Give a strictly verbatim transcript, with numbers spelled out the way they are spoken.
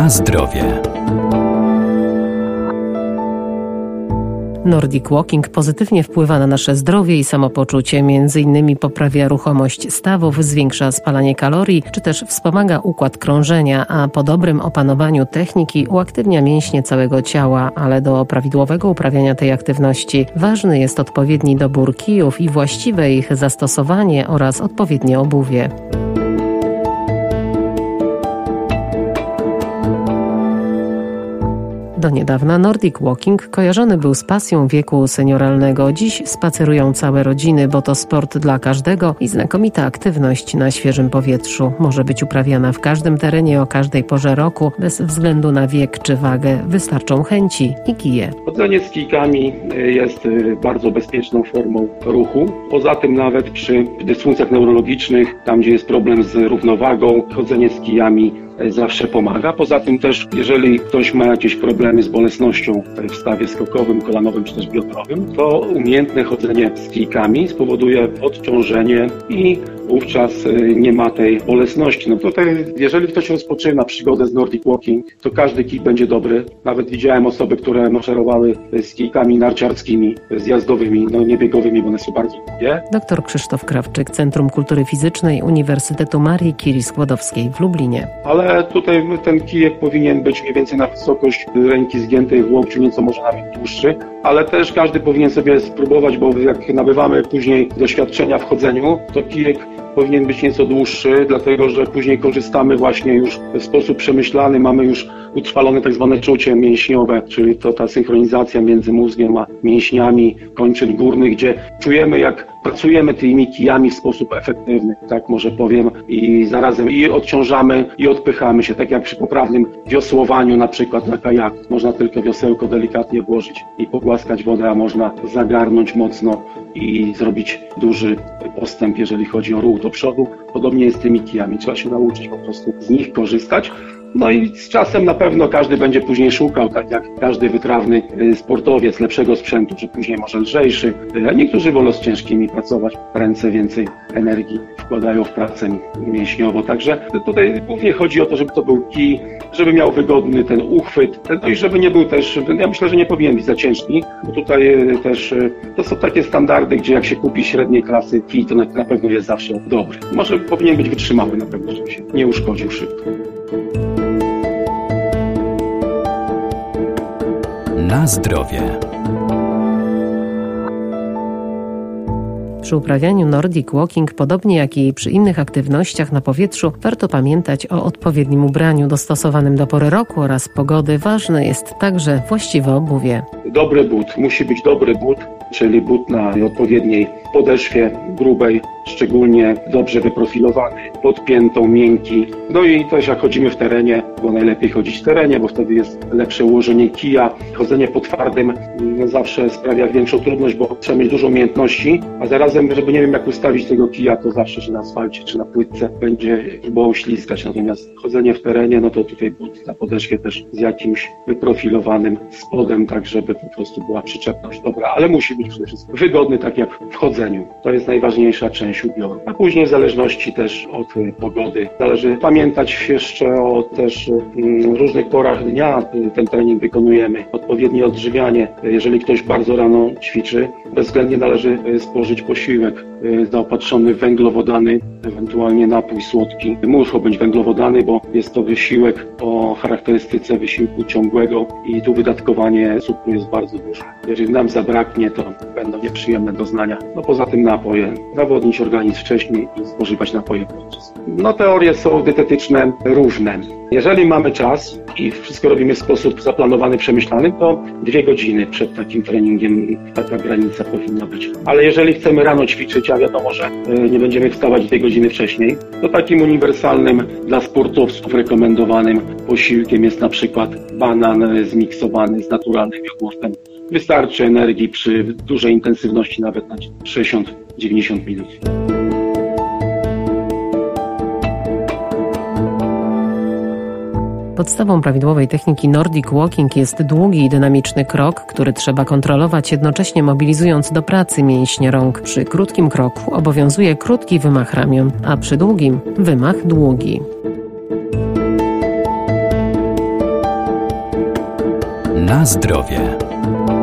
Na zdrowie. Nordic Walking pozytywnie wpływa na nasze zdrowie i samopoczucie. Między innymi poprawia ruchomość stawów, zwiększa spalanie kalorii, czy też wspomaga układ krążenia, a po dobrym opanowaniu techniki uaktywnia mięśnie całego ciała, ale do prawidłowego uprawiania tej aktywności ważny jest odpowiedni dobór kijów i właściwe ich zastosowanie oraz odpowiednie obuwie. Do niedawna Nordic Walking kojarzony był z pasją wieku senioralnego. Dziś spacerują całe rodziny, bo to sport dla każdego i znakomita aktywność na świeżym powietrzu. Może być uprawiana w każdym terenie, o każdej porze roku, bez względu na wiek czy wagę. Wystarczą chęci i kije. Chodzenie z kijkami jest bardzo bezpieczną formą ruchu. Poza tym nawet przy dysfunkcjach neurologicznych, tam gdzie jest problem z równowagą, chodzenie z kijami zawsze pomaga. Poza tym też, jeżeli ktoś ma jakieś problemy z bolesnością w stawie skokowym, kolanowym czy też biodrowym, to umiejętne chodzenie z kijkami spowoduje odciążenie i wówczas nie ma tej bolesności. No tutaj, jeżeli ktoś rozpoczyna przygodę z Nordic Walking, to każdy kij będzie dobry. Nawet widziałem osoby, które maszerowały z kijkami narciarskimi, zjazdowymi, no nie biegowymi, bo one są bardzo długie. Doktor Krzysztof Krawczyk, Centrum Kultury Fizycznej Uniwersytetu Marii Curie-Skłodowskiej w Lublinie. Ale tutaj ten kijek powinien być mniej więcej na wysokość ręki zgiętej w łokciu, nieco może nawet dłuższy, ale też każdy powinien sobie spróbować, bo jak nabywamy później doświadczenia w chodzeniu, to kijek powinien być nieco dłuższy, dlatego że później korzystamy właśnie już w sposób przemyślany, mamy już utrwalone tak zwane czucie mięśniowe, czyli to ta synchronizacja między mózgiem a mięśniami kończyn górnych, gdzie czujemy, jak pracujemy tymi kijami w sposób efektywny, tak może powiem, i zarazem i odciążamy, i odpychamy się, tak jak przy poprawnym wiosłowaniu na przykład na kajaku. Można tylko wiosełko delikatnie włożyć i pogłaskać wodę, a można zagarnąć mocno i zrobić duży postęp, jeżeli chodzi o ruch do przodu. Podobnie jest z tymi kijami. Trzeba się nauczyć po prostu z nich korzystać. No i z czasem na pewno każdy będzie później szukał, tak jak każdy wytrawny sportowiec, lepszego sprzętu, czy później może lżejszy. A niektórzy wolą z ciężkimi pracować, ręce więcej energii wkładają w pracę mięśniową. Także tutaj głównie chodzi o to, żeby to był kij, żeby miał wygodny ten uchwyt, no i żeby nie był też, ja myślę, że nie powinien być za ciężki, bo tutaj też to są takie standardy, gdzie jak się kupi średniej klasy kij, to na pewno jest zawsze dobry. Może powinien być wytrzymały na pewno, żeby się nie uszkodził szybko. Na zdrowie. Przy uprawianiu Nordic Walking, podobnie jak i przy innych aktywnościach na powietrzu, warto pamiętać o odpowiednim ubraniu dostosowanym do pory roku oraz pogody. Ważne jest także właściwe obuwie. Dobry but, musi być dobry but, czyli but na odpowiedniej podeszwie grubej, szczególnie dobrze wyprofilowany, podpiętą, miękki. No i też jak chodzimy w terenie, bo najlepiej chodzić w terenie, bo wtedy jest lepsze ułożenie kija. Chodzenie po twardym zawsze sprawia większą trudność, bo trzeba mieć dużo umiejętności, a zarazem, żeby nie wiem jak ustawić tego kija, to zawsze się na asfalcie czy na płytce będzie próbował ślizgać. Natomiast chodzenie w terenie, no to tutaj but na podeszwie też z jakimś wyprofilowanym spodem, tak żeby po prostu była przyczepność dobra, ale musi być przede wszystkim wygodny, tak jak w chodzeniu. To jest najważniejsza część ubioru. A później w zależności też od pogody. Należy pamiętać jeszcze o też mm, różnych porach dnia ten trening wykonujemy. Odpowiednie odżywianie. Jeżeli ktoś bardzo rano ćwiczy, bezwzględnie należy spożyć posiłek zaopatrzony w węglowodany, ewentualnie napój słodki. Muszą być węglowodany, bo jest to wysiłek o charakterystyce wysiłku ciągłego i tu wydatkowanie cukru jest bardzo duże. Jeżeli nam zabraknie, to będą nieprzyjemne doznania. No poza tym napoje. Nawodnić organizm wcześniej i spożywać napoje podczas. No teorie są dietetyczne różne. Jeżeli mamy czas i wszystko robimy w sposób zaplanowany, przemyślany, to dwie godziny przed takim treningiem taka granica powinna być. Ale jeżeli chcemy rano ćwiczyć, a wiadomo, że nie będziemy wstawać dwie godziny wcześniej, to takim uniwersalnym dla sportowców rekomendowanym posiłkiem jest na przykład banan zmiksowany z naturalnym jogurtem. Wystarczy energii przy dużej intensywności nawet na sześćdziesiąt do dziewięćdziesięciu minut. Podstawą prawidłowej techniki Nordic Walking jest długi i dynamiczny krok, który trzeba kontrolować, jednocześnie mobilizując do pracy mięśnie rąk. Przy krótkim kroku obowiązuje krótki wymach ramion, a przy długim wymach długi. Na zdrowie.